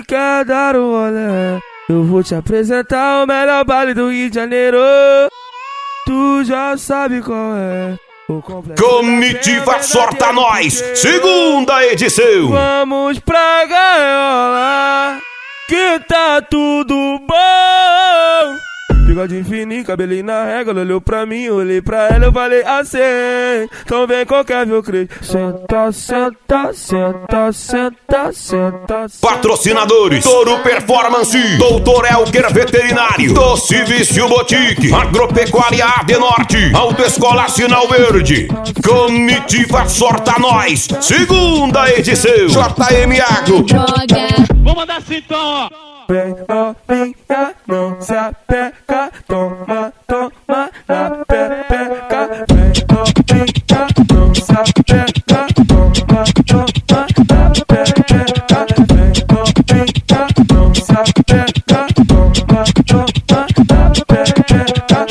Se quer dar um rolê, eu vou te apresentar o melhor baile do Rio de Janeiro. Tu já sabe qual é. Comitiva Sorta Nós, segunda edição. Vamos pra gaiola, que tá tudo bom. Bigode fininho, cabelinho na régua, ela olhou pra mim, eu olhei pra ela, eu falei assim. Então vem qualquer meu creio. Senta, senta, senta, senta, senta. Patrocinadores: Toro Performance, Doutor Elker Veterinário, Doce Vício Boutique, Agropecuária Adenorte, Autoescola Sinal Verde. Comitiva Sorta Nós, segunda edição. JM Agro. Vou mandar assim então, ó. Vem novinha, não se apeca, toma, toma na pepeca. Vem novinha, não se apeca, toma, toma na pepeca. Vem novinha, não se apeca, toma, toma na pepeca.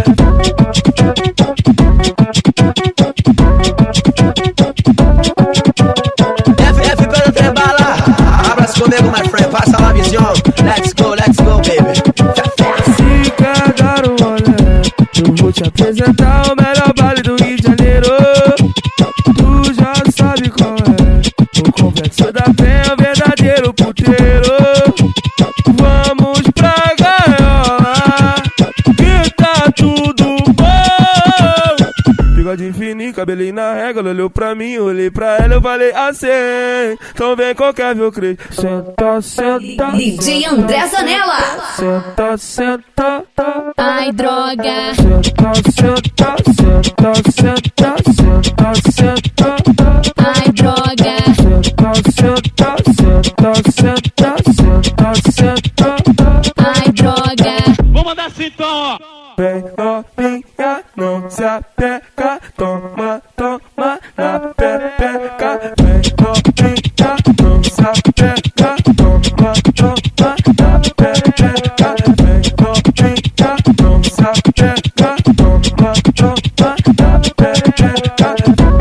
FF pelo Trebala, abraço comigo, my friend, passa lá, visão. Let's go, baby. Se quer dar um rolê, eu vou te apresentar o melhor baile do Rio de Janeiro. Tu já sabe qual é. O complexo da penha, verdadeiro puteiro. Vamos pra gaiola, que tá tudo bom. Bigode fininho, cabelinho na régua, ela olhou pra mim, eu olhei pra ela, eu falei assim. Então vem qualquer meu creio. Senta, senta. DJ André Zanella. Senta, senta. Ai, droga. Senta, senta, senta, senta, senta, senta. Ai, droga. Senta, senta, senta, senta, senta, senta. Ai, droga. Vou mandar assim então, ó. Vem novinha, não se apeca, toma, toma na pepeca. Vem novinha, não se apeca, toma, toma na pepeca. Vem novinha, não se apeca, toma, toma na pepeca.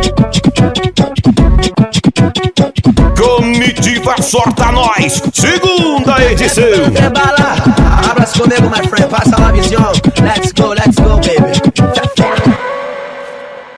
Comitiva Sorta Nós, segunda edição. Trebala, abraço comigo, my friend, passa lá, visão. Let's go, baby.